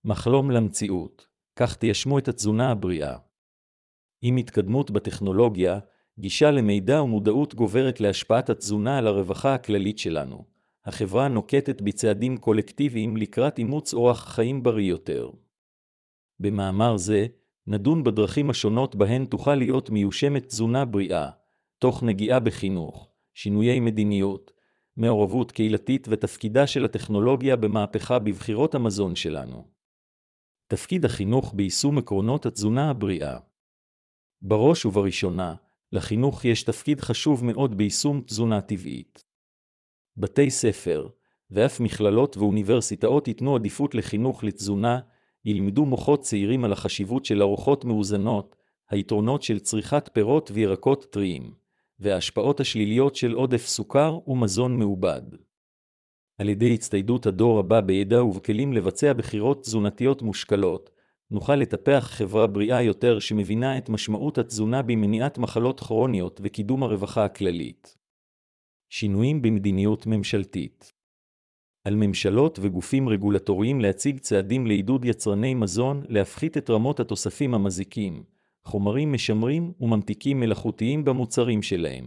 מחלום למציאות, כך תיישמו את התזונה הבריאה. עם התקדמות בטכנולוגיה, גישה למידע ומודעות גוברת להשפעת התזונה על הרווחה הכללית שלנו. החברה נוקטת בצעדים קולקטיביים לקראת אימוץ אורח חיים בריא יותר. במאמר זה, נדון בדרכים השונות בהן תוכל להיות מיושמת תזונה בריאה, תוך נגיעה בחינוך, שינויי מדיניות, מעורבות קהילתית ותפקידה של הטכנולוגיה במהפכה בבחירות המזון שלנו. תפקיד החינוך ביישום עקרונות התזונה הבריאה. בראש ובראשונה, לחינוך יש תפקיד חשוב מאוד ביישום תזונה טבעית. בתי ספר, ואף מכללות ואוניברסיטאות ייתנו עדיפות לחינוך לתזונה, ילמדו מוחות צעירים על החשיבות של ארוחות מאוזנות, היתרונות של צריכת פירות וירקות טריים, וההשפעות השליליות של עודף סוכר ומזון מעובד. על ידי הצטיידות הדור הבא בידע ובכלים לבצע בחירות תזונתיות מושכלות, נוכל לטפח חברה בריאה יותר שמבינה את משמעות התזונה במניעת מחלות כרוניות וקידום הרווחה הכללית. שינויים במדיניות ממשלתית. על ממשלות וגופים רגולטוריים להציג צעדים לעידוד יצרני מזון להפחית את רמות התוספים המזיקים, חומרים משמרים וממתיקים מלאכותיים במוצרים שלהם.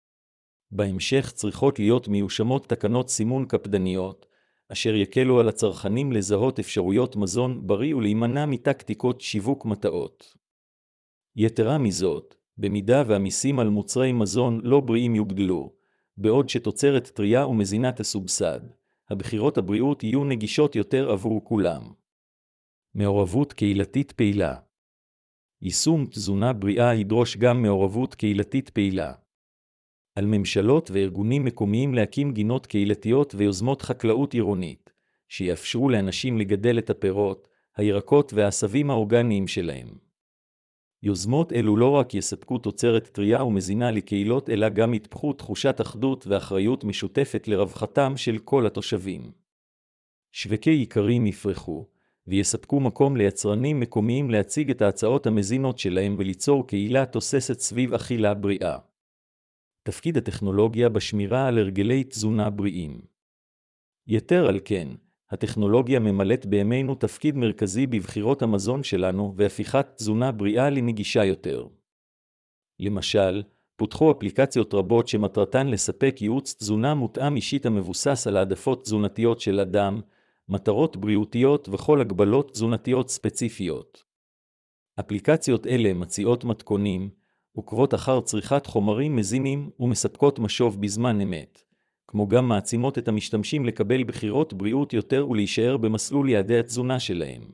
בהמשך צריכות להיות מיושמות תקנות סימון קפדניות, אשר יקלו על הצרכנים לזהות אפשרויות מזון בריא ולהימנע מטקטיקות שיווק מטעות. יתרה מזאת, במידה והמיסים על מוצרי מזון לא בריאים יוגדלו, בעוד שתוצרת טרייה ומזינה תסובסד, הבחירות הבריאות יהיו נגישות יותר עבור כולם. מעורבות קהילתית פעילה. יישום תזונה בריאה ידרוש גם מעורבות קהילתית פעילה. על ממשלות וארגונים מקומיים להקים גינות קהילתיות ויוזמות חקלאות עירונית, שיאפשרו לאנשים לגדל את הפירות, הירקות והעשבים האורגניים שלהם. יוזמות אלו לא רק יספקו תוצרת טרייה ומזינה לקהילות, אלא גם יטפחו תחושת אחדות ואחריות משותפת לרווחתם של כל התושבים. שווקי עיקרים יפרחו, ויספקו מקום ליצרנים מקומיים להציג את ההצעות המזינות שלהם וליצור קהילה תוססת סביב אכילה בריאה. תפקיד הטכנולוגיה בשמירה על הרגלי תזונה בריאים. יתר על כן, הטכנולוגיה ממלאת בימינו תפקיד מרכזי בבחירות המזון שלנו והפיכת תזונה בריאה לנגישה יותר. למשל, פותחו אפליקציות רבות שמטרתן לספק ייעוץ תזונה מותאם אישית המבוסס על העדפות תזונתיות של אדם, מטרות בריאותיות וכל הגבלות תזונתיות ספציפיות. אפליקציות אלה מציעות מתכונים, עוקבות אחר צריכת חומרים מזינים ומספקות משוב בזמן אמת, כמו גם מעצימות את המשתמשים לקבל בחירות בריאות יותר ולהישאר במסלול יעדי התזונה שלהם.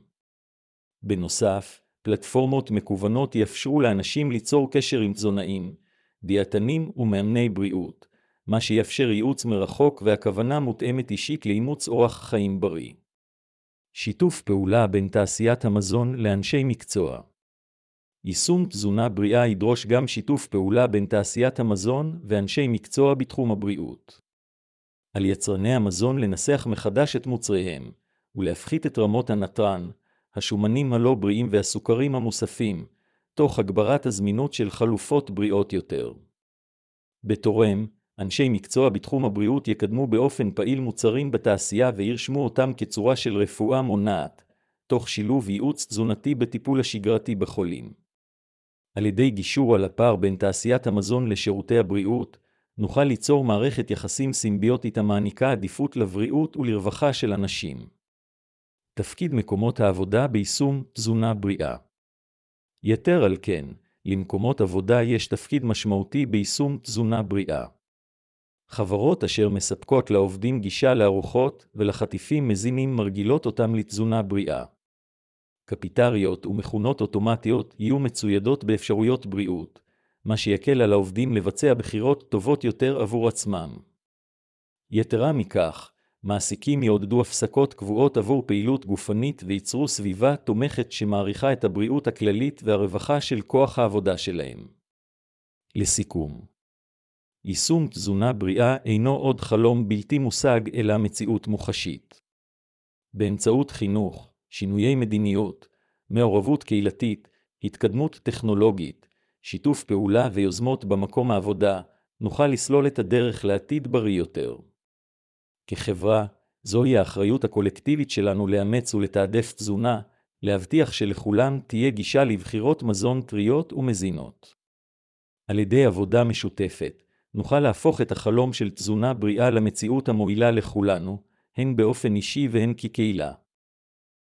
בנוסף, פלטפורמות מקוונות יאפשרו לאנשים ליצור קשר עם תזונאים, דיאטנים ומאמני בריאות, מה שיאפשר ייעוץ מרחוק והכוונה מותאמת אישית לאימוץ אורח חיים בריא. שיתוף פעולה בין תעשיית המזון לאנשי מקצוע. יישום תזונה בריאה ידרוש גם שיתוף פעולה בין תעשיית המזון ואנשי מקצוע בתחום הבריאות. על יצרני המזון לנסח מחדש את מוצריהם, ולהפחית את רמות הנתרן, השומנים הלא בריאים והסוכרים המוספים, תוך הגברת הזמינות של חלופות בריאות יותר. בתורם, אנשי מקצוע בתחום הבריאות יקדמו באופן פעיל מוצרים בתעשייה וירשמו אותם כצורה של רפואה מונעת, תוך שילוב ייעוץ תזונתי בטיפול השגרתי בחולים. על ידי גישור על הפער בין תעשיית המזון לשירותי הבריאות, נוכל ליצור מערכת יחסים סימביוטית המעניקה עדיפות לבריאות ולרווחה של אנשים. תפקיד מקומות העבודה ביישום תזונה בריאה. יתר על כן, למקומות עבודה יש תפקיד משמעותי ביישום תזונה בריאה. חברות אשר מספקות לעובדים גישה לארוחות ולחטיפים מזינים מרגילות אותם לתזונה בריאה. קפיטריות ומכונות אוטומטיות יהיו מצוידות באפשרויות בריאות, מה שיקל על העובדים לבצע בחירות טובות יותר עבור עצמם. יתרה מכך, מעסיקים יעודדו הפסקות קבועות עבור פעילות גופנית וייצרו סביבה תומכת שמעריכה את הבריאות הכללית והרווחה של כוח העבודה שלהם. לסיכום, יישום תזונה בריאה אינו עוד חלום בלתי מושג אלא מציאות מוחשית. באמצעות חינוך, שינויי מדיניות, מעורבות קהילתית, התקדמות טכנולוגית, שיתוף פעולה ויוזמות במקום העבודה, נוכל לסלול את הדרך לעתיד בריא יותר. כחברה, זוהי האחריות הקולקטיבית שלנו לאמץ ולתעדף תזונה, להבטיח שלכולם תהיה גישה לבחירות מזון טריות ומזינות. על ידי עבודה משותפת, נוכל להפוך את החלום של תזונה בריאה למציאות המועילה לכולנו, הן באופן אישי והן כקהילה.